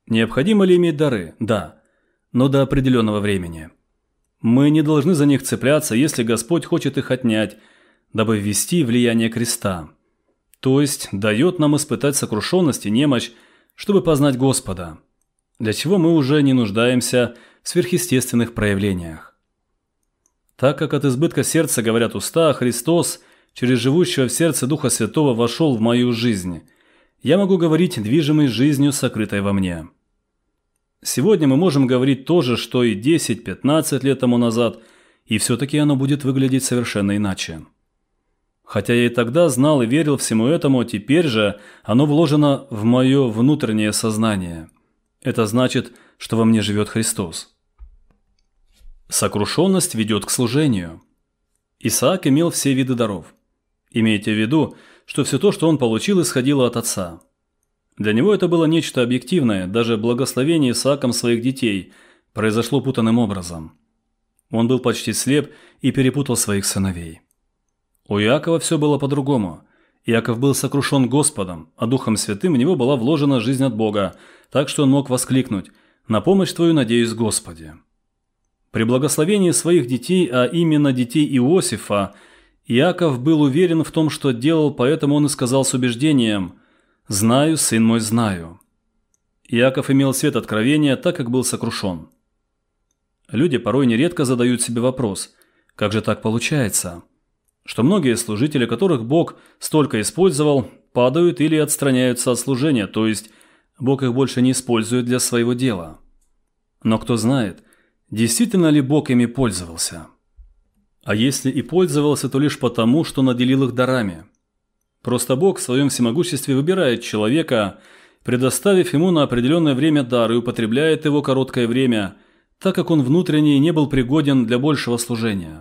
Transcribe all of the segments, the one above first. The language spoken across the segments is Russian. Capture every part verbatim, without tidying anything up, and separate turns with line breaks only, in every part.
Необходимо ли иметь дары? Да, но до определенного времени. Мы не должны за них цепляться, если Господь хочет их отнять, дабы ввести влияние креста. То есть дает нам испытать сокрушенность и немощь, чтобы познать Господа, для чего мы уже не нуждаемся в сверхъестественных проявлениях. Так как от избытка сердца говорят уста, Христос через живущего в сердце Духа Святого вошел в мою жизнь, я могу говорить движимой жизнью, сокрытой во мне. Сегодня мы можем говорить то же, что и десять-пятнадцать лет тому назад, и все-таки оно будет выглядеть совершенно иначе. Хотя я и тогда знал и верил всему этому, теперь же оно вложено в мое внутреннее сознание. Это значит, что во мне живет Христос. Сокрушенность ведет к служению. Исаак имел все виды даров. Имейте в виду, что все то, что он получил, исходило от отца. Для него это было нечто объективное, даже благословение Исааком своих детей произошло путанным образом. Он был почти слеп и перепутал своих сыновей. У Иакова все было по-другому. Иаков был сокрушен Господом, а Духом Святым в него была вложена жизнь от Бога, так что он мог воскликнуть: «На помощь Твою надеюсь, Господи». При благословении своих детей, а именно детей Иосифа, Иаков был уверен в том, что делал, поэтому он и сказал с убеждением: «Знаю, сын мой, знаю». Иаков имел свет откровения, так как был сокрушен. Люди порой нередко задают себе вопрос: как же так получается, что многие служители, которых Бог столько использовал, падают или отстраняются от служения, то есть Бог их больше не использует для своего дела. Но кто знает, действительно ли Бог ими пользовался? А если и пользовался, то лишь потому, что наделил их дарами. Просто Бог в своем всемогуществе выбирает человека, предоставив ему на определенное время дар, и употребляет его короткое время, так как он внутренне не был пригоден для большего служения.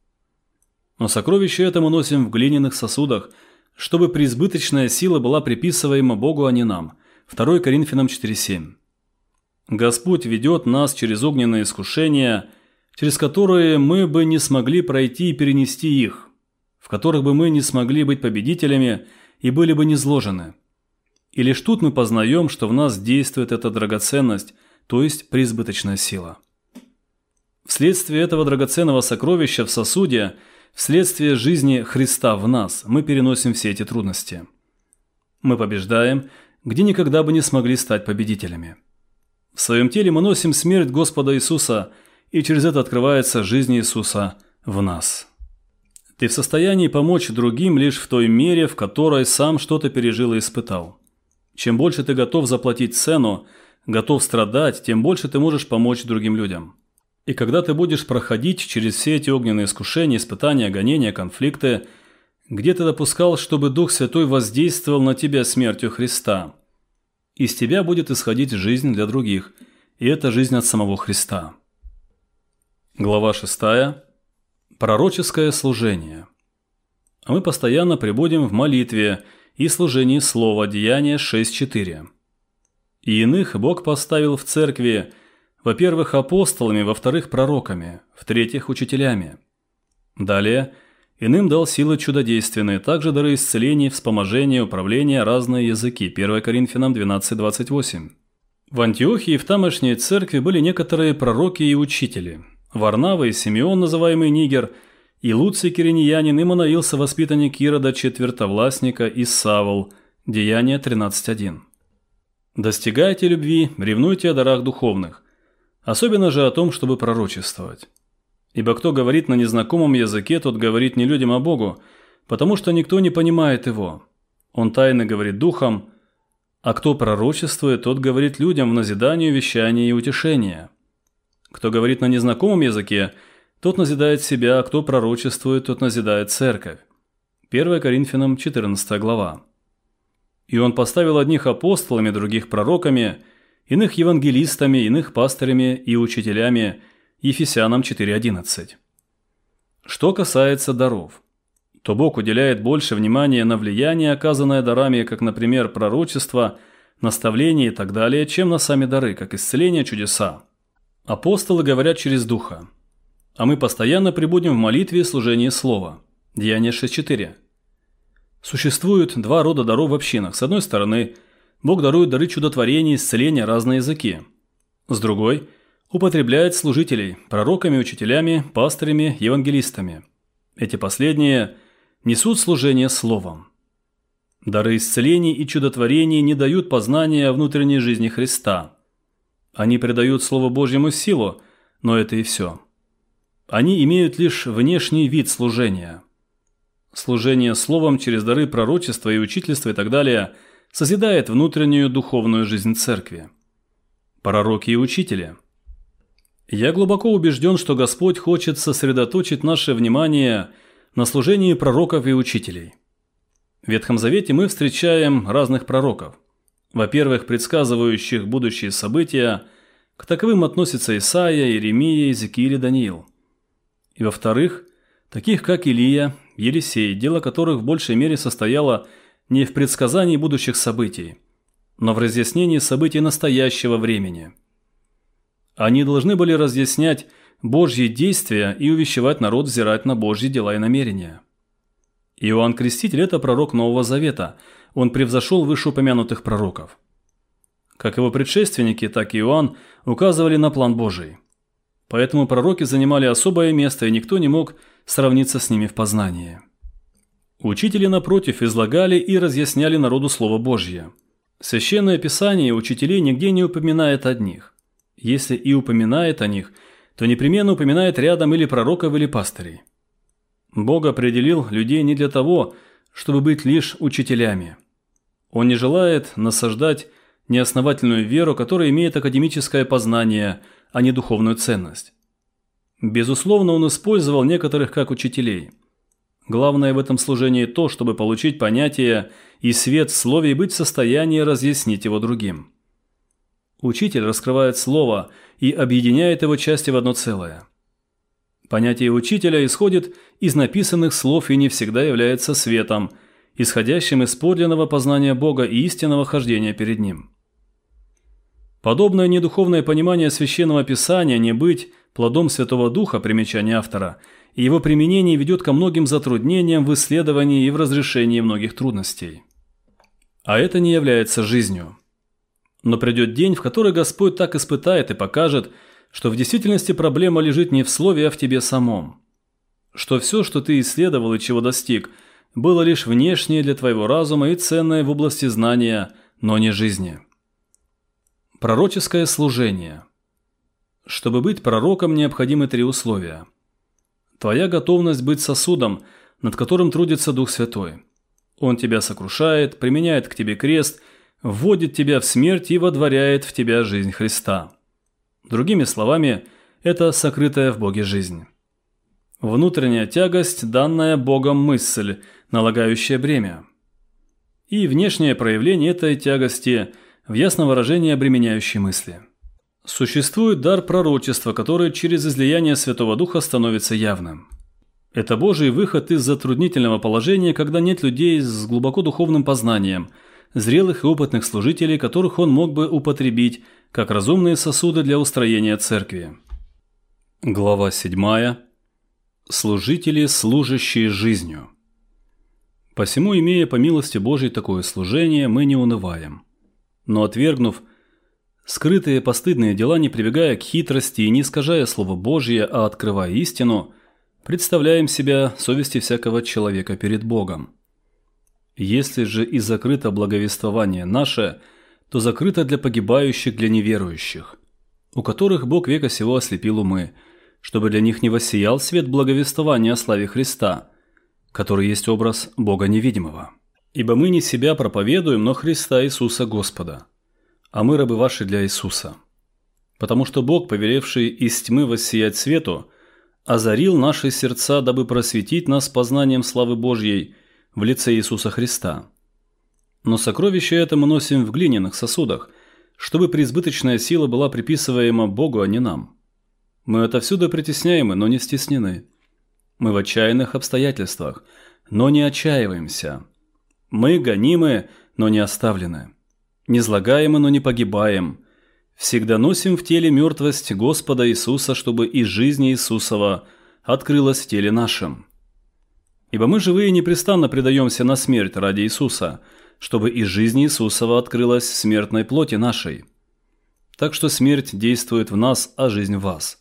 Но сокровище это мы носим в глиняных сосудах, чтобы преизбыточная сила была приписываема Богу, а не нам. второе Коринфянам четыре семь. Господь ведет нас через огненные искушения, через которые мы бы не смогли пройти и перенести их, в которых бы мы не смогли быть победителями и были бы низложены. И лишь тут мы познаем, что в нас действует эта драгоценность, то есть преизбыточная сила. Вследствие этого драгоценного сокровища в сосуде, вследствие жизни Христа в нас, мы переносим все эти трудности. Мы побеждаем, где никогда бы не смогли стать победителями. В своем теле мы носим смерть Господа Иисуса, и через это открывается жизнь Иисуса в нас. Ты в состоянии помочь другим лишь в той мере, в которой сам что-то пережил и испытал. Чем больше ты готов заплатить цену, готов страдать, тем больше ты можешь помочь другим людям. И когда ты будешь проходить через все эти огненные искушения, испытания, гонения, конфликты, где ты допускал, чтобы Дух Святой воздействовал на тебя смертью Христа, из тебя будет исходить жизнь для других, и это жизнь от самого Христа. Глава шестая. Пророческое служение. А мы постоянно пребудем в молитве и служении слова, Деяния шесть четыре. И иных Бог поставил в церкви, во-первых, апостолами, во-вторых, пророками, в-третьих, учителями. Далее, иным дал силы чудодейственные, также дары исцелений, вспоможения, управления, разные языки, первое Коринфянам двенадцать двадцать восемь. В Антиохии и в тамошней церкви были некоторые пророки и учители. Варнава и Симеон, называемый Нигер, и Луций Кириньянин, и Манаил, совоспитанник Ирода, четвертовластника, и Савл, Деяния тринадцать один. Достигайте любви, ревнуйте о дарах духовных, особенно же о том, чтобы пророчествовать. Ибо кто говорит на незнакомом языке, тот говорит не людям, а Богу, потому что никто не понимает его. Он тайно говорит духом, а кто пророчествует, тот говорит людям в назидание, увещание и утешение. Кто говорит на незнакомом языке, тот назидает себя, а кто пророчествует, тот назидает церковь. первое Коринфянам четырнадцатая глава. И он поставил одних апостолами, других пророками, иных евангелистами, иных пастырями и учителями, Ефесянам четыре одиннадцать. Что касается даров, то Бог уделяет больше внимания на влияние, оказанное дарами, как, например, пророчество, наставление и так далее, чем на сами дары, как исцеление, чудеса. Апостолы говорят через Духа, а мы постоянно пребудем в молитве и служении Слова. Деяния шесть четыре. Существуют два рода даров в общинах. С одной стороны, Бог дарует дары чудотворения, исцеления, разные языки. С другой – употребляет служителей, пророками, учителями, пастырями, евангелистами. Эти последние несут служение словом. Дары исцелений и чудотворений не дают познания внутренней жизни Христа. Они придают Слову Божьему силу, но это и все. Они имеют лишь внешний вид служения. Служение словом через дары пророчества и учительства и так далее созидает внутреннюю духовную жизнь церкви. Пророки и учители. Я глубоко убежден, что Господь хочет сосредоточить наше внимание на служении пророков и учителей. В Ветхом Завете мы встречаем разных пророков. Во-первых, предсказывающих будущие события, к таковым относятся Исаия, Иеремия, Иезекииль и Даниил. И во-вторых, таких как Илия, Елисей, дело которых в большей мере состояло не в предсказании будущих событий, но в разъяснении событий настоящего времени. Они должны были разъяснять Божьи действия и увещевать народ взирать на Божьи дела и намерения. Иоанн Креститель – это пророк Нового Завета, он превзошел вышеупомянутых пророков. Как его предшественники, так и Иоанн указывали на план Божий. Поэтому пророки занимали особое место, и никто не мог сравниться с ними в познании. Учители, напротив, излагали и разъясняли народу Слово Божье. Священное Писание учителей нигде не упоминает одних. Если и упоминает о них, то непременно упоминает рядом или пророков, или пастырей. Бог определил людей не для того, чтобы быть лишь учителями. Он не желает насаждать неосновательную веру, которая имеет академическое познание, а не духовную ценность. Безусловно, он использовал некоторых как учителей. Главное в этом служении то, чтобы получить понятие и свет в слове и быть в состоянии разъяснить его другим. Учитель раскрывает слово и объединяет его части в одно целое. Понятие учителя исходит из написанных слов и не всегда является светом, исходящим из подлинного познания Бога и истинного хождения перед Ним. Подобное недуховное понимание Священного Писания не быть плодом Святого Духа, примечание автора, и его применение ведет ко многим затруднениям в исследовании и в разрешении многих трудностей. А это не является жизнью. Но придет день, в который Господь так испытает и покажет, что в действительности проблема лежит не в слове, а в тебе самом. Что все, что ты исследовал и чего достиг, было лишь внешнее для твоего разума и ценное в области знания, но не жизни. Пророческое служение. Чтобы быть пророком, необходимы три условия. Твоя готовность быть сосудом, над которым трудится Дух Святой. Он тебя сокрушает, применяет к тебе крест, вводит тебя в смерть и водворяет в тебя жизнь Христа. Другими словами, это сокрытая в Боге жизнь. Внутренняя тягость, данная Богом мысль, налагающая бремя. И внешнее проявление этой тягости в ясном выражении обременяющей мысли. Существует дар пророчества, который через излияние Святого Духа становится явным. Это Божий выход из затруднительного положения, когда нет людей с глубоко духовным познанием, зрелых и опытных служителей, которых он мог бы употребить как разумные сосуды для устроения церкви. Глава седьмая. Служители, служащие жизнью. Посему, имея по милости Божией такое служение, мы не унываем. Но отвергнув скрытые постыдные дела, не прибегая к хитрости и не искажая Слово Божье, а открывая истину, представляем себя совести всякого человека перед Богом. Если же и закрыто благовествование наше, то закрыто для погибающих, для неверующих, у которых Бог века сего ослепил умы, чтобы для них не воссиял свет благовествования о славе Христа, который есть образ Бога невидимого. Ибо мы не себя проповедуем, но Христа Иисуса Господа, а мы рабы ваши для Иисуса. Потому что Бог, повелевший из тьмы воссиять свету, озарил наши сердца, дабы просветить нас познанием славы Божьей в лице Иисуса Христа. Но сокровище это мы носим в глиняных сосудах, чтобы преизбыточная сила была приписываема Богу, а не нам. Мы отовсюду притесняемы, но не стеснены. Мы в отчаянных обстоятельствах, но не отчаиваемся. Мы гонимы, но не оставлены. Низлагаемы, но не погибаем. Всегда носим в теле мертвость Господа Иисуса, чтобы и жизнь Иисусова открылась в теле нашем. Ибо мы живые непрестанно предаемся на смерть ради Иисуса, чтобы и жизнь Иисусова открылась в смертной плоти нашей. Так что смерть действует в нас, а жизнь в вас.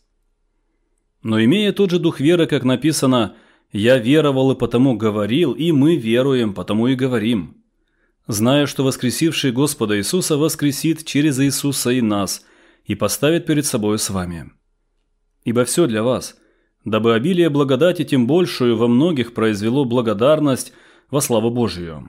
Но имея тот же дух веры, как написано, «Я веровал и потому говорил, и мы веруем, потому и говорим», зная, что воскресивший Господа Иисуса воскресит через Иисуса и нас, и поставит перед собой с вами. Ибо все для вас, дабы обилие благодати тем большую во многих произвело благодарность во славу Божию.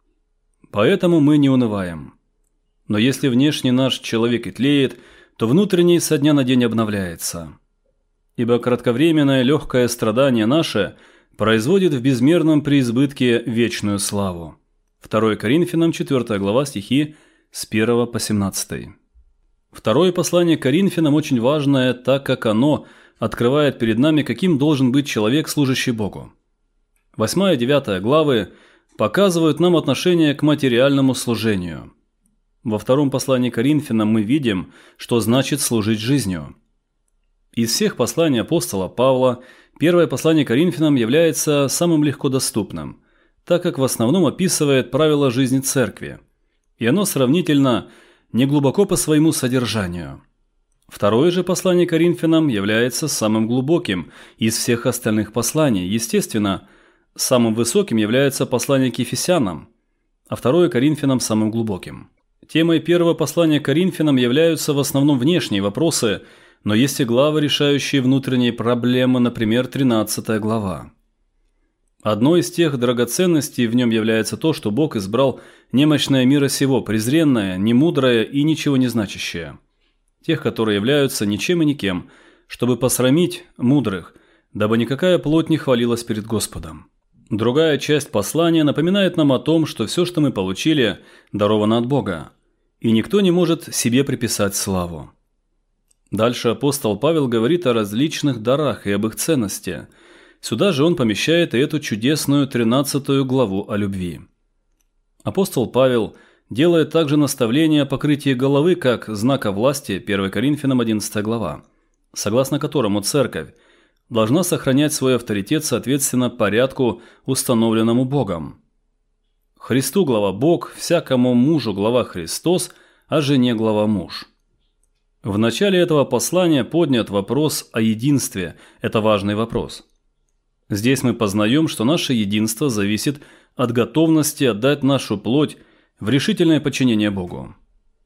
Поэтому мы не унываем. Но если внешне наш человек и тлеет, то внутренний со дня на день обновляется. Ибо кратковременное легкое страдание наше производит в безмерном преизбытке вечную славу. второе Коринфянам, четвёртая глава, стихи с первого по семнадцатый. Второе послание Коринфянам очень важное, так как оно открывает перед нами, каким должен быть человек, служащий Богу. восьмая и девятая главы показывают нам отношение к материальному служению. Во втором послании Коринфянам мы видим, что значит служить жизнью. Из всех посланий апостола Павла первое послание Коринфянам является самым легкодоступным, так как в основном описывает правила жизни церкви, и оно сравнительно неглубоко по своему содержанию. Второе же послание Коринфянам является самым глубоким из всех остальных посланий. Естественно, самым высоким является послание к Ефесянам, а второе Коринфянам самым глубоким. Темой первого послания Коринфянам являются в основном внешние вопросы, но есть и главы, решающие внутренние проблемы, например, тринадцатая глава. Одной из тех драгоценностей в нем является то, что Бог избрал немощное мира сего, презренное, немудрое и ничего не значащее. Тех, которые являются ничем и никем, чтобы посрамить мудрых, дабы никакая плоть не хвалилась перед Господом. Другая часть послания напоминает нам о том, что все, что мы получили, даровано от Бога, и никто не может себе приписать славу. Дальше апостол Павел говорит о различных дарах и об их ценности. Сюда же он помещает и эту чудесную тринадцатую главу о любви. Апостол Павел делает также наставление о покрытии головы как знака власти, первое Коринфянам одиннадцатая глава, согласно которому церковь должна сохранять свой авторитет соответственно порядку, установленному Богом. Христу глава Бог, всякому мужу глава Христос, а жене глава муж. В начале этого послания поднят вопрос о единстве. Это важный вопрос. Здесь мы познаем, что наше единство зависит от готовности отдать нашу плоть в решительное подчинение Богу.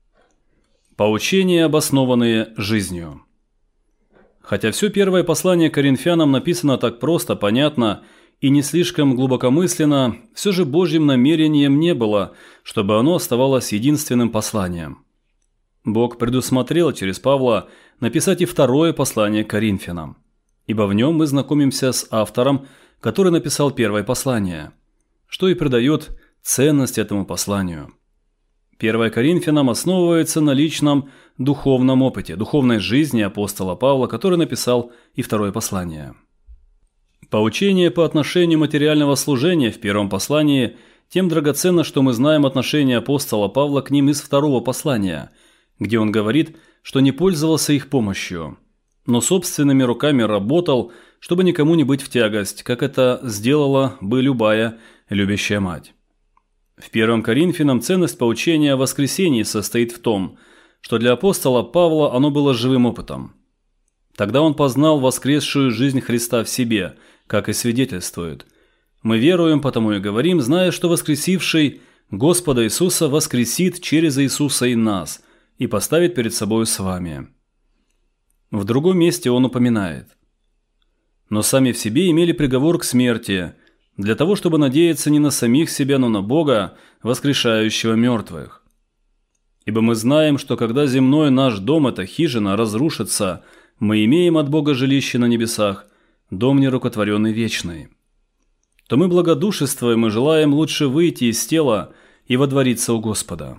Поучения, обоснованные жизнью. Хотя все первое послание Коринфянам написано так просто, понятно и не слишком глубокомысленно, все же Божьим намерением не было, чтобы оно оставалось единственным посланием. Бог предусмотрел через Павла написать и второе послание Коринфянам, ибо в нем мы знакомимся с автором, который написал первое послание, что и придает ценность этому посланию. Первое Коринфянам основывается на личном духовном опыте, духовной жизни апостола Павла, который написал и второе послание. Поучение по отношению материального служения в первом послании тем драгоценно, что мы знаем отношение апостола Павла к ним из второго послания, где он говорит, что не пользовался их помощью, но собственными руками работал, чтобы никому не быть в тягость, как это сделала бы любая любящая мать. В первом Коринфянам ценность поучения о воскресении состоит в том, что для апостола Павла оно было живым опытом. Тогда он познал воскресшую жизнь Христа в себе, как и свидетельствует. Мы веруем, потому и говорим, зная, что воскресивший Господа Иисуса воскресит через Иисуса и нас, и поставит перед собой с вами. В другом месте он упоминает: «Но сами в себе имели приговор к смерти, для того, чтобы надеяться не на самих себя, но на Бога, воскрешающего мертвых. Ибо мы знаем, что когда земной наш дом, эта хижина, разрушится, мы имеем от Бога жилище на небесах, дом нерукотворенный вечный. То мы благодушествуем и желаем лучше выйти из тела и водвориться у Господа».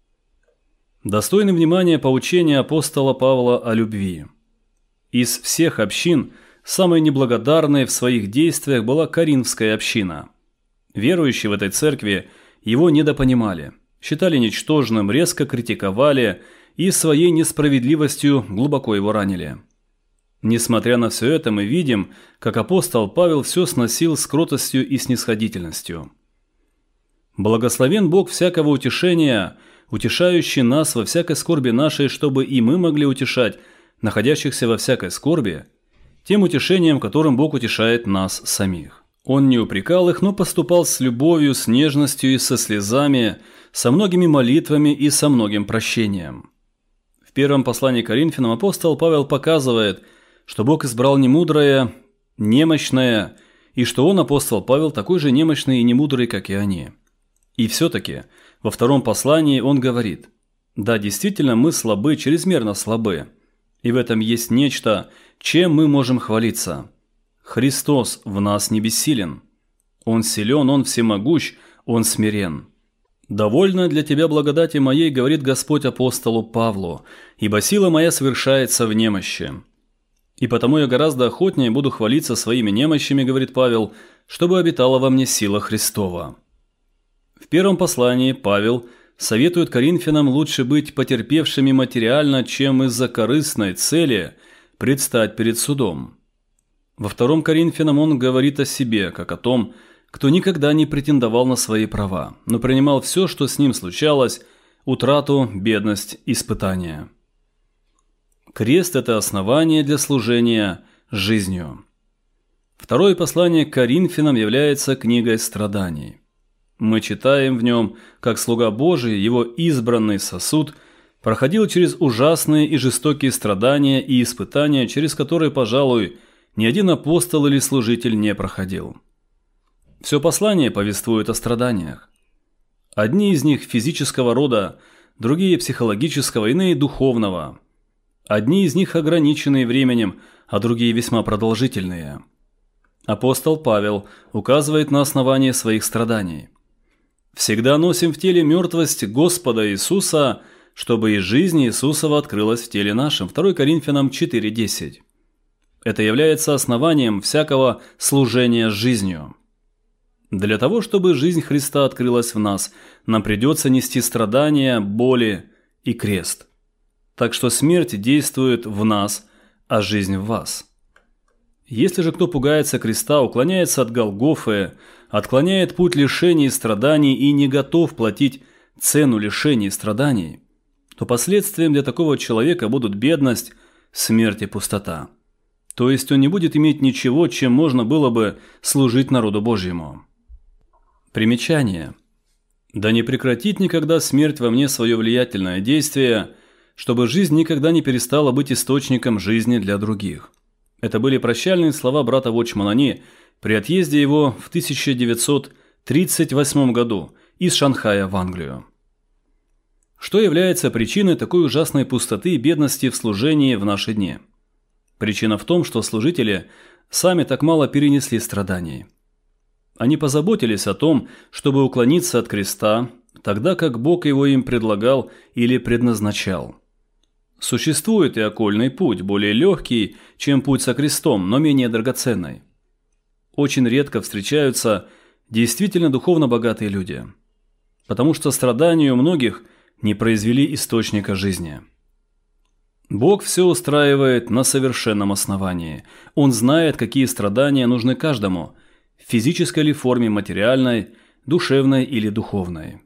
Достойны внимания поучения апостола Павла о любви. Из всех общин самой неблагодарной в своих действиях была Коринфская община. Верующие в этой церкви его недопонимали, считали ничтожным, резко критиковали и своей несправедливостью глубоко его ранили. Несмотря на все это, мы видим, как апостол Павел все сносил с кротостью и снисходительностью. Благословен Бог всякого утешения, утешающий нас во всякой скорби нашей, чтобы и мы могли утешать находящихся во всякой скорби тем утешением, которым Бог утешает нас самих. Он не упрекал их, но поступал с любовью, с нежностью и со слезами, со многими молитвами и со многим прощением. В первом послании к Коринфянам апостол Павел показывает, что Бог избрал немудрое, немощное, и что он, апостол Павел, такой же немощный и немудрый, как и они. И все-таки во втором послании он говорит: «Да, действительно, мы слабы, чрезмерно слабы, и в этом есть нечто, чем мы можем хвалиться. Христос в нас не бессилен. Он силен, Он всемогущ, Он смирен. Довольно для тебя благодати моей, говорит Господь апостолу Павлу, ибо сила моя совершается в немощи. И потому я гораздо охотнее буду хвалиться своими немощами, говорит Павел, чтобы обитала во мне сила Христова». В первом послании Павел советует коринфянам лучше быть потерпевшими материально, чем из-за корыстной цели предстать перед судом. Во втором Коринфянам он говорит о себе, как о том, кто никогда не претендовал на свои права, но принимал все, что с ним случалось, утрату, бедность, испытания. Крест – это основание для служения жизнью. Второе послание к Коринфянам является книгой страданий. Мы читаем в нем, как слуга Божий, его избранный сосуд, проходил через ужасные и жестокие страдания и испытания, через которые, пожалуй, ни один апостол или служитель не проходил. Все послание повествует о страданиях. Одни из них физического рода, другие психологического, иные духовного. Одни из них ограниченные временем, а другие весьма продолжительные. Апостол Павел указывает на основание своих страданий. «Всегда носим в теле мертвость Господа Иисуса, чтобы и жизнь Иисусова открылась в теле нашем». второе Коринфянам четыре десять. Это является основанием всякого служения жизнью. Для того, чтобы жизнь Христа открылась в нас, нам придется нести страдания, боли и крест. Так что смерть действует в нас, а жизнь в вас. Если же кто пугается креста, уклоняется от Голгофы, отклоняет путь лишений и страданий и не готов платить цену лишений и страданий, то последствием для такого человека будут бедность, смерть и пустота. То есть он не будет иметь ничего, чем можно было бы служить народу Божьему. Примечание. Да не прекратит никогда смерть во мне свое влиятельное действие, чтобы жизнь никогда не перестала быть источником жизни для других. Это были прощальные слова брата Вотчмана Ни при отъезде его в тысяча девятьсот тридцать восьмом году из Шанхая в Англию. Что является причиной такой ужасной пустоты и бедности в служении в наши дни? Причина в том, что служители сами так мало перенесли страданий. Они позаботились о том, чтобы уклониться от креста, тогда как Бог его им предлагал или предназначал. Существует и окольный путь, более легкий, чем путь со крестом, но менее драгоценный. Очень редко встречаются действительно духовно богатые люди, потому что страдания у многих не произвели источника жизни. Бог все устраивает на совершенном основании. Он знает, какие страдания нужны каждому, в физической ли форме, материальной, душевной или духовной.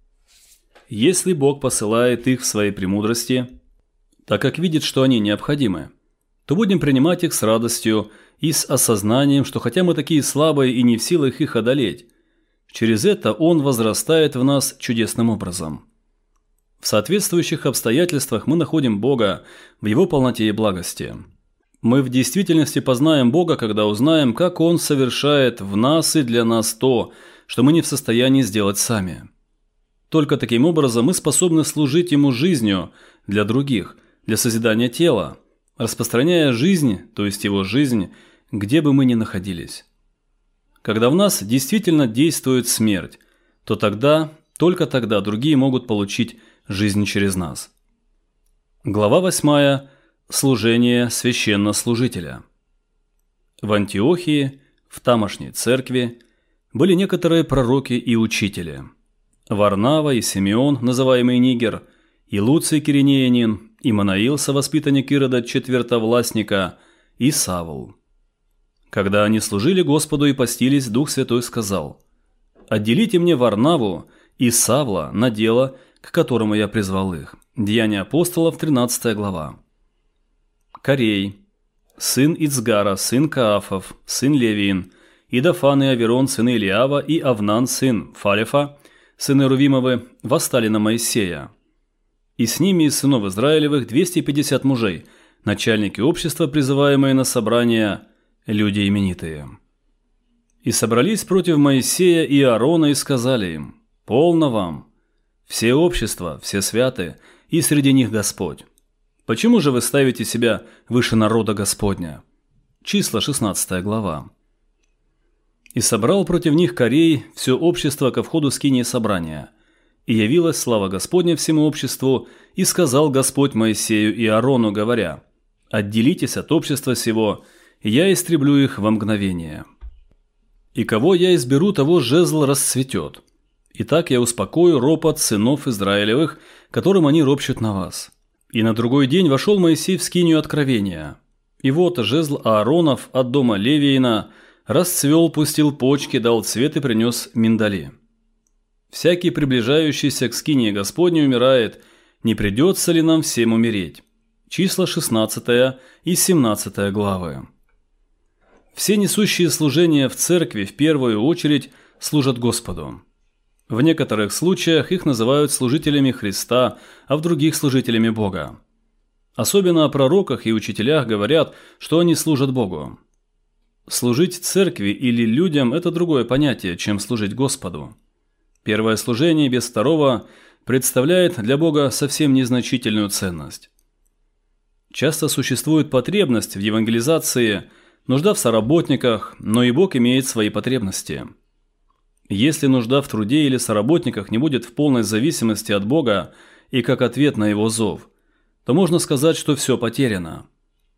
Если Бог посылает их в своей премудрости, так как видит, что они необходимы, то будем принимать их с радостью и с осознанием, что хотя мы такие слабые и не в силах их одолеть, через это Он возрастает в нас чудесным образом. В соответствующих обстоятельствах мы находим Бога в Его полноте и благости. Мы в действительности познаем Бога, когда узнаем, как Он совершает в нас и для нас то, что мы не в состоянии сделать сами. Только таким образом мы способны служить Ему жизнью для других, для созидания тела, распространяя жизнь, то есть Его жизнь, где бы мы ни находились. Когда в нас действительно действует смерть, то тогда, только тогда другие могут получить жизнь через нас. Глава восьмая. Служение священнослужителя. В Антиохии, в тамошней церкви, были некоторые пророки и учители. Варнава и Симеон, называемый Нигер, и Луций Киринеянин, и Манаил, совоспитанник Ирода четвертовластника, и Савл. Когда они служили Господу и постились, Дух Святой сказал: отделите мне Варнаву и Савла на дело, к которому я призвал их». Деяния апостолов, тринадцатая глава. Корей, сын Ицгара, сын Каафов, сын Левиин, Идафан и Аверон, сыны Илиава, и Авнан, сын Фалефа, сыны Рувимовы, восстали на Моисея. И с ними из сынов Израилевых двести пятьдесят мужей, начальники общества, призываемые на собрания, люди именитые. И собрались против Моисея и Аарона и сказали им: «Полно вам, все общества, все святы, и среди них Господь. Почему же вы ставите себя выше народа Господня?» Числа, шестнадцатая глава. «И собрал против них Корей все общество ко входу скинии собрания. И явилась слава Господня всему обществу, и сказал Господь Моисею и Аарону, говоря: отделитесь от общества сего, и я истреблю их во мгновение. И кого я изберу, того жезл расцветет. Итак, я успокою ропот сынов Израилевых, которым они ропщут на вас». И на другой день вошел Моисей в скинию откровения. И вот жезл Ааронов от дома Левиина расцвел, пустил почки, дал цвет и принес миндали. Всякий, приближающийся к скинии Господней, умирает. Не придется ли нам всем умереть? Числа шестнадцатая и семнадцатая главы. Все несущие служение в церкви в первую очередь служат Господу. В некоторых случаях их называют служителями Христа, а в других – служителями Бога. Особенно о пророках и учителях говорят, что они служат Богу. Служить церкви или людям – это другое понятие, чем служить Господу. Первое служение без второго представляет для Бога совсем незначительную ценность. Часто существует потребность в евангелизации, нужда в соработниках, но и Бог имеет свои потребности. Если нужда в труде или соработниках не будет в полной зависимости от Бога и как ответ на его зов, то можно сказать, что все потеряно.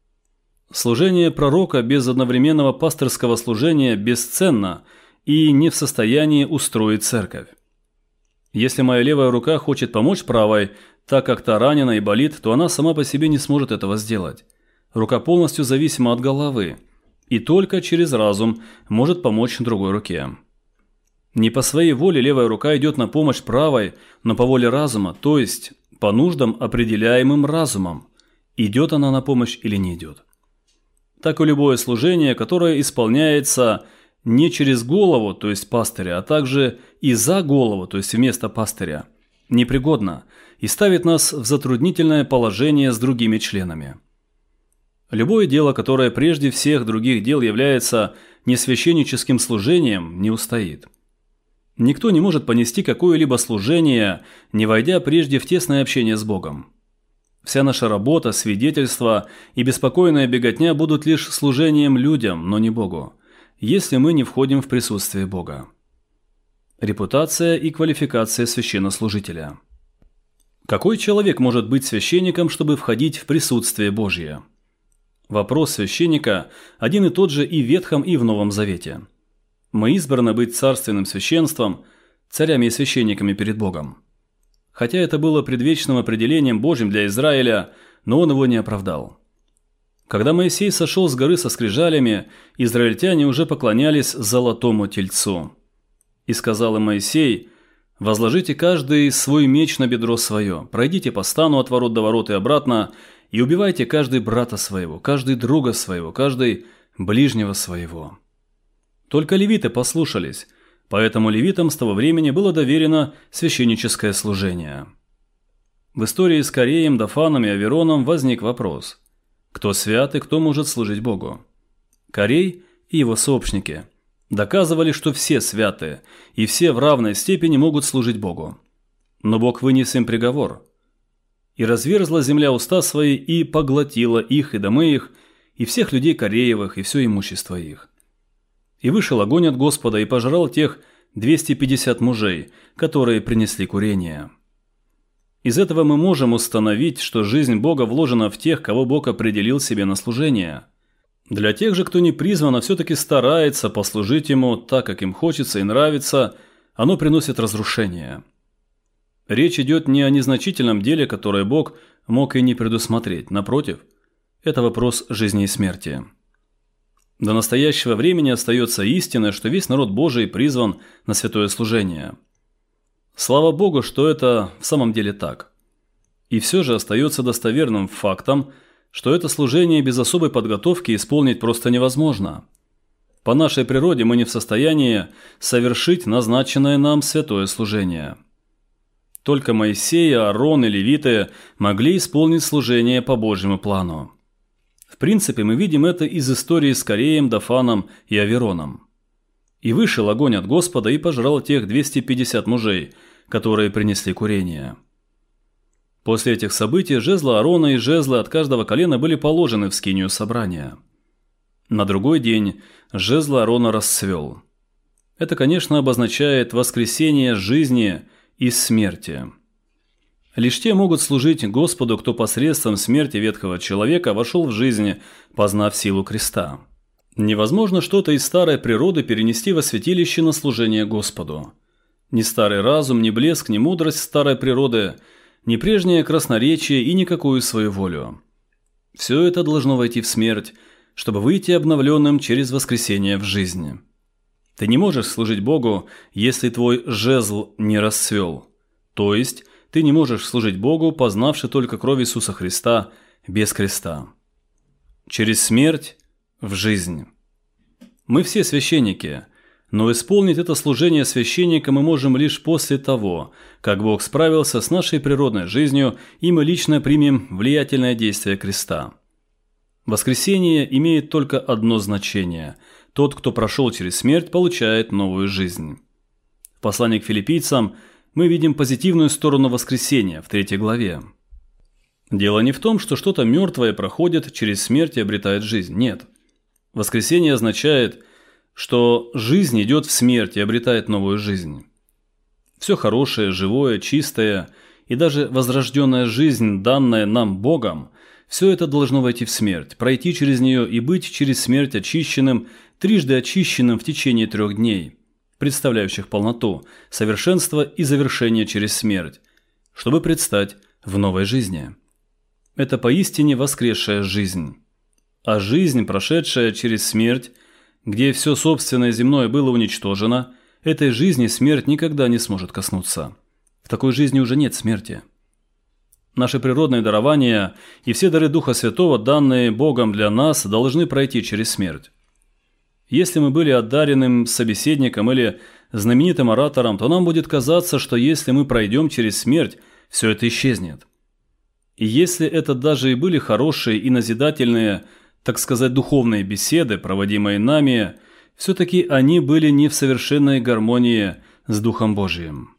Служение пророка без одновременного пасторского служения бесценно и не в состоянии устроить церковь. Если моя левая рука хочет помочь правой, так как та ранена и болит, то она сама по себе не сможет этого сделать. Рука полностью зависима от головы, и только через разум может помочь другой руке. Не по своей воле левая рука идет на помощь правой, но по воле разума, то есть по нуждам, определяемым разумом, идет она на помощь или не идет. Так и любое служение, которое исполняется не через голову, то есть пастыря, а также и за голову, то есть вместо пастыря, непригодно и ставит нас в затруднительное положение с другими членами. Любое дело, которое прежде всех других дел является несвященническим служением, не устоит. Никто не может понести какое-либо служение, не войдя прежде в тесное общение с Богом. Вся наша работа, свидетельство и беспокойная беготня будут лишь служением людям, но не Богу, если мы не входим в присутствие Бога. Репутация и квалификация священнослужителя. Какой человек может быть священником, чтобы входить в присутствие Божье? Вопрос священника один и тот же и в Ветхом, и в Новом Завете. Мы избраны быть царственным священством, царями и священниками перед Богом. Хотя это было предвечным определением Божьим для Израиля, но он его не оправдал. Когда Моисей сошел с горы со скрижалями, израильтяне уже поклонялись золотому тельцу. И сказал им Моисей: «Возложите каждый свой меч на бедро свое, пройдите по стану от ворот до ворот и обратно, и убивайте каждый брата своего, каждый друга своего, каждый ближнего своего». Только левиты послушались, поэтому левитам с того времени было доверено священническое служение. В истории с Кореем, Дафаном и Авероном возник вопрос: кто свят и кто может служить Богу? Корей и его сообщники доказывали, что все святы и все в равной степени могут служить Богу. Но Бог вынес им приговор. «И разверзла земля уста свои, и поглотила их, и домы их, и всех людей Кореевых, и все имущество их. И вышел огонь от Господа, и пожрал тех двести пятьдесят мужей, которые принесли курение». Из этого мы можем установить, что жизнь Бога вложена в тех, кого Бог определил себе на служение. Для тех же, кто не призван, а все-таки старается послужить Ему так, как им хочется и нравится, оно приносит разрушение. Речь идет не о незначительном деле, которое Бог мог и не предусмотреть. Напротив, это вопрос жизни и смерти. До настоящего времени остается истина, что весь народ Божий призван на святое служение. Слава Богу, что это в самом деле так. И все же остается достоверным фактом, что это служение без особой подготовки исполнить просто невозможно. По нашей природе мы не в состоянии совершить назначенное нам святое служение. Только Моисей, Аарон и левиты могли исполнить служение по Божьему плану. В принципе, мы видим это из истории с Кореем, Дафаном и Авероном. «И вышел огонь от Господа и пожрал тех двести пятьдесят мужей, которые принесли курение». После этих событий жезлы Аарона и жезлы от каждого колена были положены в скинию собрания. На другой день жезл Аарона расцвел. Это, конечно, обозначает воскресение жизни из смерти. Лишь те могут служить Господу, кто посредством смерти ветхого человека вошел в жизнь, познав силу креста. Невозможно что-то из старой природы перенести во святилище на служение Господу. Ни старый разум, ни блеск, ни мудрость старой природы, ни прежнее красноречие и никакую свою волю. Все это должно войти в смерть, чтобы выйти обновленным через воскресение в жизни. Ты не можешь служить Богу, если твой жезл не расцвел. То есть, ты не можешь служить Богу, познавши только кровь Иисуса Христа без креста. Через смерть в жизнь. Мы все священники, но исполнить это служение священника мы можем лишь после того, как Бог справился с нашей природной жизнью, и мы лично примем влиятельное действие креста. Воскресение имеет только одно значение – тот, кто прошел через смерть, получает новую жизнь. В послании к филиппийцам мы видим позитивную сторону воскресения в третьей главе. Дело не в том, что что-то мертвое проходит через смерть и обретает жизнь. Нет. Воскресение означает, что жизнь идет в смерть и обретает новую жизнь. Все хорошее, живое, чистое и даже возрожденная жизнь, данная нам Богом, все это должно войти в смерть, пройти через нее и быть через смерть очищенным, трижды очищенным в течение трех дней, представляющих полноту, совершенство и завершение через смерть, чтобы предстать в новой жизни. Это поистине воскресшая жизнь. А жизнь, прошедшая через смерть, где все собственное земное было уничтожено, этой жизни смерть никогда не сможет коснуться. В такой жизни уже нет смерти. Наши природные дарования и все дары Духа Святого, данные Богом для нас, должны пройти через смерть. Если мы были одаренным собеседником или знаменитым оратором, то нам будет казаться, что если мы пройдем через смерть, все это исчезнет. И если это даже и были хорошие и назидательные, так сказать, духовные беседы, проводимые нами, все-таки они были не в совершенной гармонии с Духом Божиим.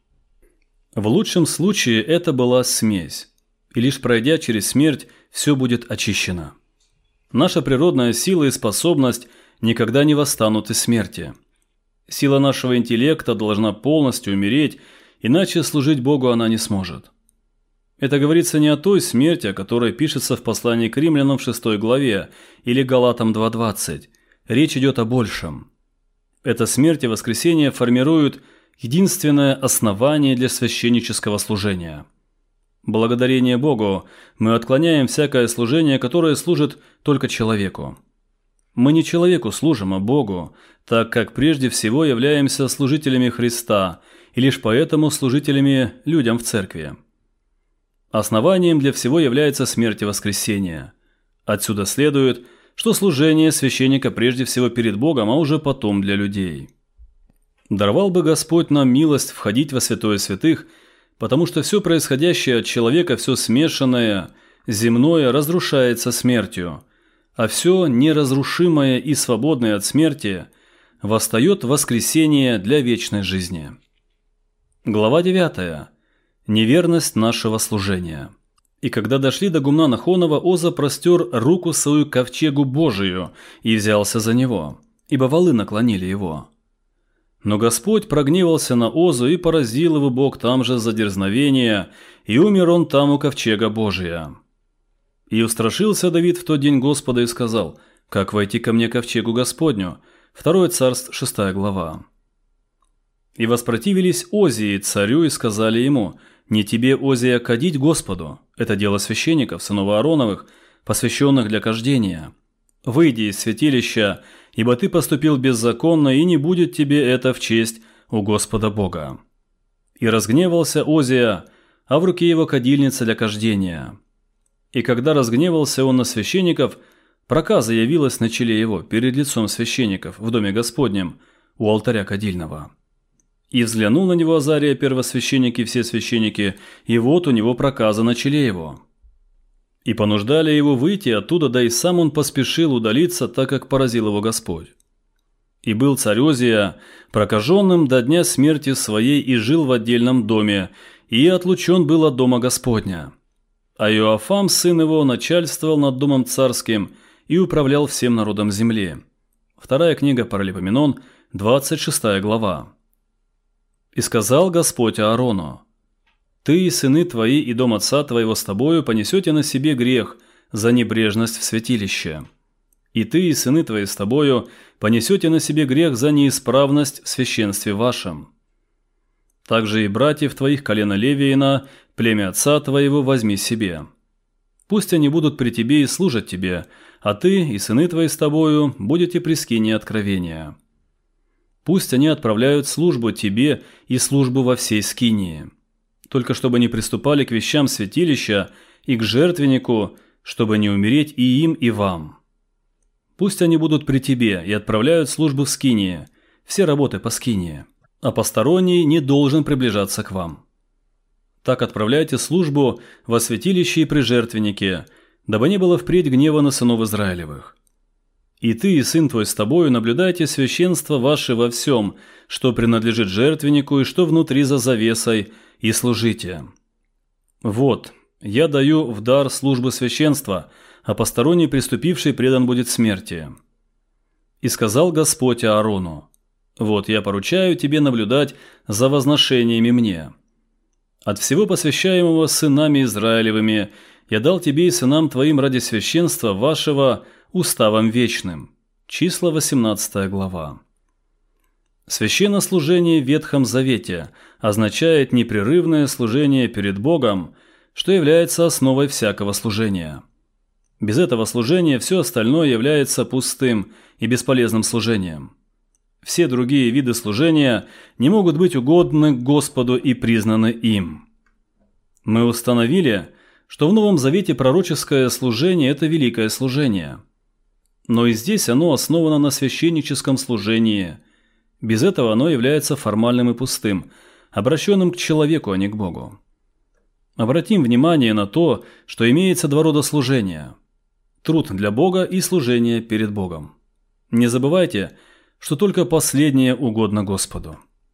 В лучшем случае это была смесь. И лишь пройдя через смерть, все будет очищено. Наша природная сила и способность никогда не восстанут из смерти. Сила нашего интеллекта должна полностью умереть, иначе служить Богу она не сможет. Это говорится не о той смерти, о которой пишется в послании к римлянам в шестой главе или Галатам два двадцать. Речь идет о большем. Эта смерть и воскресение формируют единственное основание для священнического служения. Благодарение Богу мы отклоняем всякое служение, которое служит только человеку. Мы не человеку служим, а Богу, так как прежде всего являемся служителями Христа и лишь поэтому служителями людям в церкви. Основанием для всего является смерть и воскресение. Отсюда следует, что служение священника прежде всего перед Богом, а уже потом для людей. Даровал бы Господь нам милость входить во святое святых, потому что все происходящее от человека, все смешанное, земное, разрушается смертью, а все неразрушимое и свободное от смерти восстает в воскресение для вечной жизни. Глава девятая. Неверность нашего служения. И когда дошли до гумна Нахонова, Оза простер руку свою к ковчегу Божию и взялся за него, ибо валы наклонили его. Но Господь прогневался на Озу и поразил его Бог там же за дерзновение, и умер он там у ковчега Божия. И устрашился Давид в тот день Господа и сказал: «Как войти ко мне ковчегу Господню?» Второе Царств, шестая глава. И воспротивились Озии царю и сказали ему: «Не тебе, Озия, кадить Господу, это дело священников, сынов Аароновых, посвященных для кождения. выйди из святилища, ибо ты поступил беззаконно, и не будет тебе это в честь у Господа Бога». И разгневался Озия, а в руке его кадильница для кождения. И когда разгневался он на священников, проказа явилась на челе его перед лицом священников в доме Господнем у алтаря кадильного. И взглянул на него Азария, первосвященник и все священники, и вот у него проказа на челе его. И понуждали его выйти оттуда, да и сам он поспешил удалиться, так как поразил его Господь. И был царь Озия прокаженным до дня смерти своей и жил в отдельном доме, и отлучен был от дома Господня. А Иоафам, сын его, начальствовал над домом царским и управлял всем народом земли. Вторая книга Паралипоменон, двадцать шестая глава. «И сказал Господь Аарону: ты и сыны твои и дом отца твоего с тобою понесете на себе грех за небрежность в святилище. И ты и сыны твои с тобою понесете на себе грех за неисправность в священстве вашем. Также и братьев твоих колена Левиина, племя отца твоего, возьми себе. Пусть они будут при тебе и служат тебе, а ты и сыны твои с тобою будете при скинии откровения. Пусть они отправляют службу тебе и службу во всей скинии. Только чтобы не приступали к вещам святилища и к жертвеннику, чтобы не умереть и им, и вам. Пусть они будут при тебе и отправляют службу в скинии, все работы по скинии, а посторонний не должен приближаться к вам. Так отправляйте службу во святилище и при жертвеннике, дабы не было впредь гнева на сынов Израилевых. И ты и сын твой с тобою наблюдайте священство ваше во всем, что принадлежит жертвеннику и что внутри за завесой, и служите. Вот, я даю в дар службы священства, а посторонний приступивший предан будет смерти. И сказал Господь Аарону: вот я поручаю тебе наблюдать за возношениями мне. От всего посвящаемого сынами Израилевыми я дал тебе и сынам твоим ради священства вашего уставом вечным. Числа восемнадцатая глава. Священнослужение в Ветхом Завете означает непрерывное служение перед Богом, что является основой всякого служения. Без этого служения все остальное является пустым и бесполезным служением. Все другие виды служения не могут быть угодны Господу и признаны им. Мы установили, что в Новом Завете пророческое служение – это великое служение. Но и здесь оно основано на священническом служении. Без этого оно является формальным и пустым, обращенным к человеку, а не к Богу. Обратим внимание на то, что имеется два рода служения – труд для Бога и служение перед Богом. Не забывайте, что только последнее угодно Господу.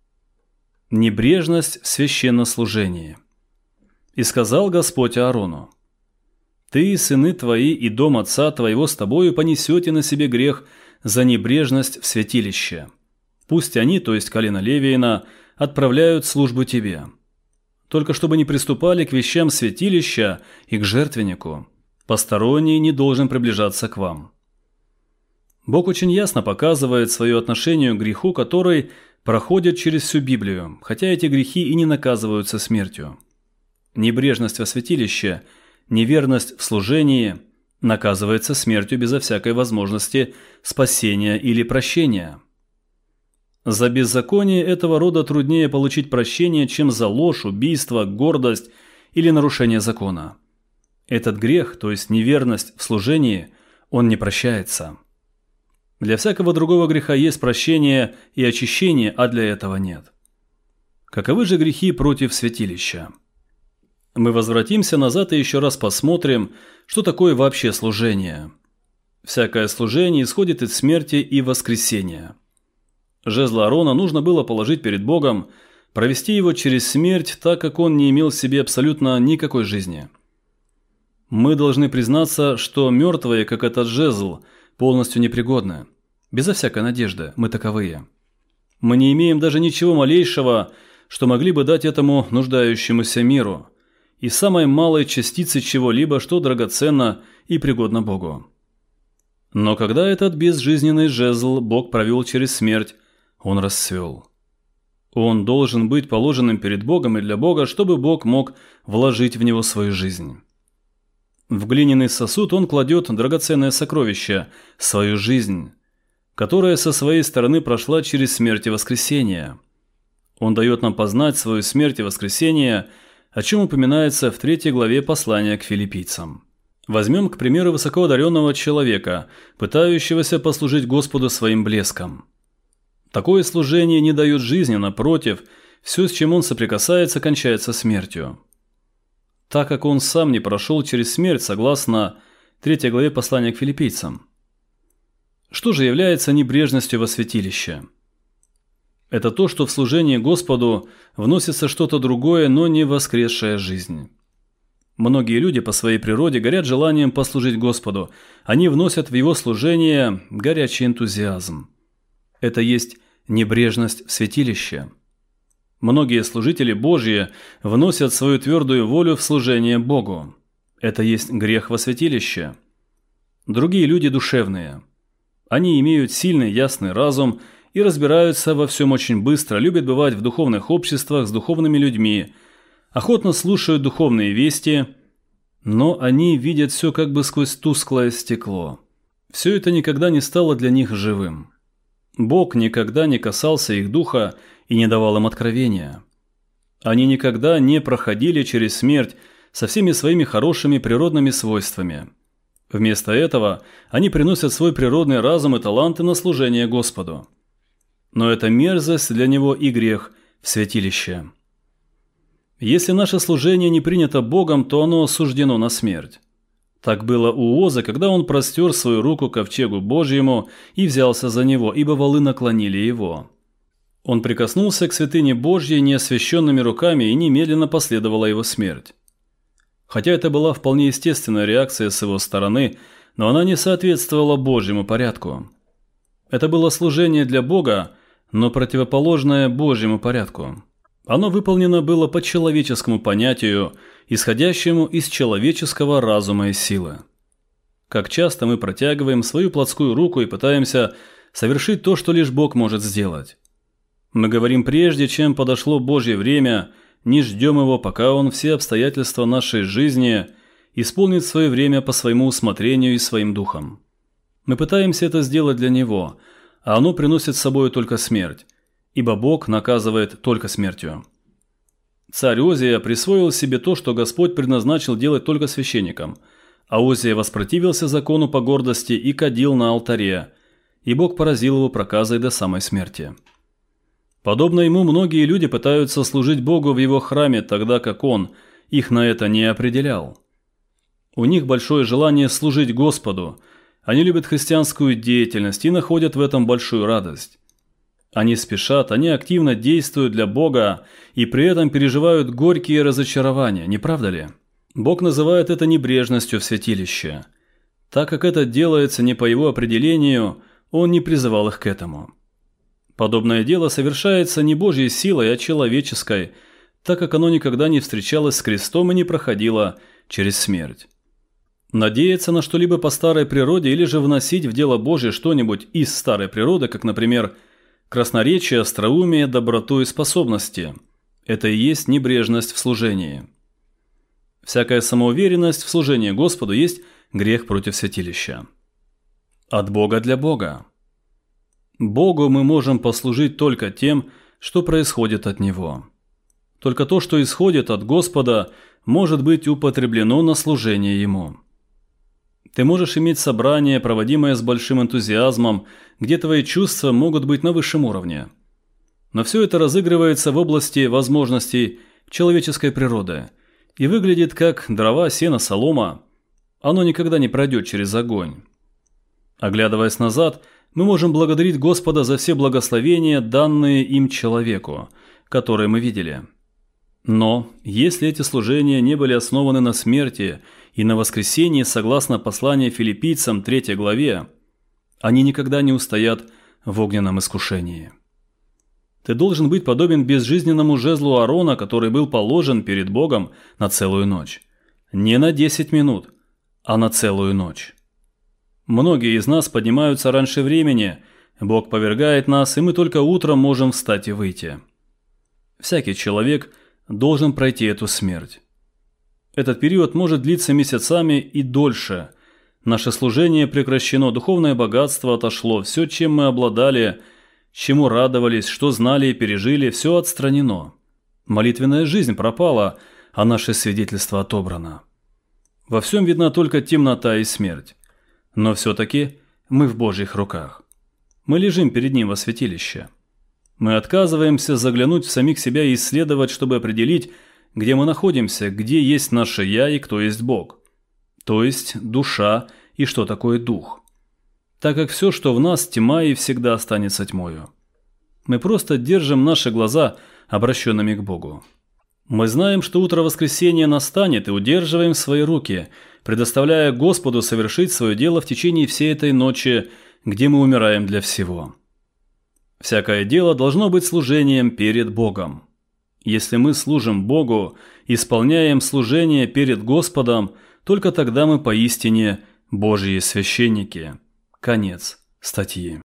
Небрежность в священнослужении. «И сказал Господь Аарону: ты и сыны твои и дом отца твоего с тобою понесете на себе грех за небрежность в святилище. Пусть они, то есть колено Левиина, отправляют службу тебе. Только чтобы не приступали к вещам святилища и к жертвеннику, посторонний не должен приближаться к вам». Бог очень ясно показывает свое отношение к греху, который проходит через всю Библию, хотя эти грехи и не наказываются смертью. Небрежность во святилище, неверность в служении наказывается смертью безо всякой возможности спасения или прощения. За беззаконие этого рода труднее получить прощение, чем за ложь, убийство, гордость или нарушение закона. Этот грех, то есть неверность в служении, он не прощается. Для всякого другого греха есть прощение и очищение, а для этого нет. Каковы же грехи против святилища? Мы возвратимся назад и еще раз посмотрим, что такое вообще служение. Всякое служение исходит из смерти и воскресения. Жезл Аарона нужно было положить перед Богом, провести его через смерть, так как он не имел в себе абсолютно никакой жизни. Мы должны признаться, что мертвые, как этот жезл, полностью непригодны. Безо всякой надежды мы таковые. Мы не имеем даже ничего малейшего, что могли бы дать этому нуждающемуся миру, и самой малой частицы чего-либо, что драгоценно и пригодно Богу. Но когда этот безжизненный жезл Бог провел через смерть, он расцвел. Он должен быть положенным перед Богом и для Бога, чтобы Бог мог вложить в него свою жизнь. В глиняный сосуд он кладет драгоценное сокровище – свою жизнь, которая со своей стороны прошла через смерть и воскресение. Он дает нам познать свою смерть и воскресение, о чем упоминается в третьей главе послания к филиппийцам. Возьмем, к примеру, высокоодаренного человека, пытающегося послужить Господу своим блеском. Такое служение не дает жизни, напротив, все, с чем он соприкасается, кончается смертью. Так как он сам не прошел через смерть, согласно третьей главе послания к филиппийцам. Что же является небрежностью во святилище? Это то, что в служении Господу вносится что-то другое, но не воскресшая жизнь. Многие люди по своей природе горят желанием послужить Господу. Они вносят в Его служение горячий энтузиазм. Это есть небрежность в святилище. Многие служители Божьи вносят свою твердую волю в служение Богу. Это есть грех во святилище. Другие люди душевные. Они имеют сильный ясный разум и разбираются во всем очень быстро, любят бывать в духовных обществах с духовными людьми, охотно слушают духовные вести, но они видят все как бы сквозь тусклое стекло. Все это никогда не стало для них живым. Бог никогда не касался их духа и не давал им откровения. Они никогда не проходили через смерть со всеми своими хорошими природными свойствами. Вместо этого они приносят свой природный разум и таланты на служение Господу. Но это мерзость для него и грех в святилище. Если наше служение не принято Богом, то оно осуждено на смерть. Так было у Оза, когда он простер свою руку к ковчегу Божьему и взялся за него, ибо валы наклонили его. Он прикоснулся к святыне Божьей неосвященными руками, и немедленно последовала его смерть. Хотя это была вполне естественная реакция с его стороны, но она не соответствовала Божьему порядку. Это было служение для Бога, но противоположное Божьему порядку. Оно выполнено было по человеческому понятию, исходящему из человеческого разума и силы. Как часто мы протягиваем свою плотскую руку и пытаемся совершить то, что лишь Бог может сделать. Мы говорим, прежде чем подошло Божье время, не ждем его, пока Он все обстоятельства нашей жизни исполнит в свое время по своему усмотрению и своим духом. Мы пытаемся это сделать для Него, а оно приносит с собой только смерть, ибо Бог наказывает только смертью. Царь Озия присвоил себе то, что Господь предназначил делать только священникам, а Озия воспротивился закону по гордости и кадил на алтаре, и Бог поразил его проказой до самой смерти. Подобно ему многие люди пытаются служить Богу в его храме, тогда как Он их на это не определял. У них большое желание служить Господу, они любят христианскую деятельность и находят в этом большую радость. Они спешат, они активно действуют для Бога и при этом переживают горькие разочарования, не правда ли? Бог называет это небрежностью в святилище. Так как это делается не по его определению, Он не призывал их к этому. Подобное дело совершается не Божьей силой, а человеческой, так как оно никогда не встречалось с крестом и не проходило через смерть. Надеяться на что-либо по старой природе или же вносить в дело Божье что-нибудь из старой природы, как, например, красноречие, остроумие, доброту и способности – это и есть небрежность в служении. Всякая самоуверенность в служении Господу есть грех против святилища. От Бога для Бога. Богу мы можем послужить только тем, что происходит от Него. Только то, что исходит от Господа, может быть употреблено на служение Ему. Ты можешь иметь собрание, проводимое с большим энтузиазмом, где твои чувства могут быть на высшем уровне. Но все это разыгрывается в области возможностей человеческой природы и выглядит как дрова, сено, солома. Оно никогда не пройдет через огонь. Оглядываясь назад, мы можем благодарить Господа за все благословения, данные им человеку, которые мы видели. Но если эти служения не были основаны на смерти и на воскресении согласно посланию филиппийцам третьей главе, они никогда не устоят в огненном искушении. Ты должен быть подобен безжизненному жезлу Аарона, который был положен перед Богом на целую ночь. Не на десять минут, а на целую ночь. Многие из нас поднимаются раньше времени, Бог повергает нас, и мы только утром можем встать и выйти. Всякий человек должен пройти эту смерть. Этот период может длиться месяцами и дольше. Наше служение прекращено, духовное богатство отошло, все, чем мы обладали, чему радовались, что знали и пережили, все отстранено. Молитвенная жизнь пропала, а наше свидетельство отобрано. Во всем видна только темнота и смерть. Но все-таки мы в Божьих руках. Мы лежим перед Ним во святилище. Мы отказываемся заглянуть в самих себя и исследовать, чтобы определить, где мы находимся, где есть наше «я» и кто есть Бог. То есть душа и что такое дух. Так как все, что в нас, тьма и всегда останется тьмою. Мы просто держим наши глаза обращенными к Богу. Мы знаем, что утро воскресения настанет, и удерживаем свои руки, предоставляя Господу совершить свое дело в течение всей этой ночи, где мы умираем для всего. Всякое дело должно быть служением перед Богом. Если мы служим Богу, исполняем служение перед Господом, только тогда мы поистине Божьи священники. Конец статьи.